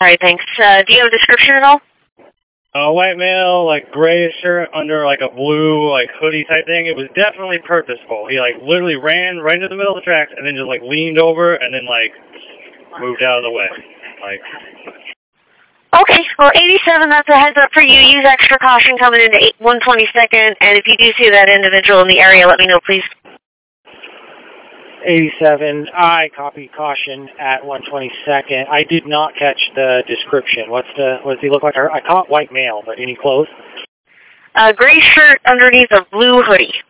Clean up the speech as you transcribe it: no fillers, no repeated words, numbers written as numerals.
Alright, thanks. Do you have a description at all? White male, like grayish shirt under like a blue like hoodie type thing. It was definitely purposeful. He like literally ran right into the middle of the tracks and then just like leaned over and then like moved out of the way. Like. Okay, well 87, that's a heads up for you. Use extra caution coming into 122nd, and if you do see that individual in the area, let me know, please. 87, I copy caution at 122nd. I did not catch the description. What does he look like? I caught white male, but any clothes? Gray shirt underneath a blue hoodie.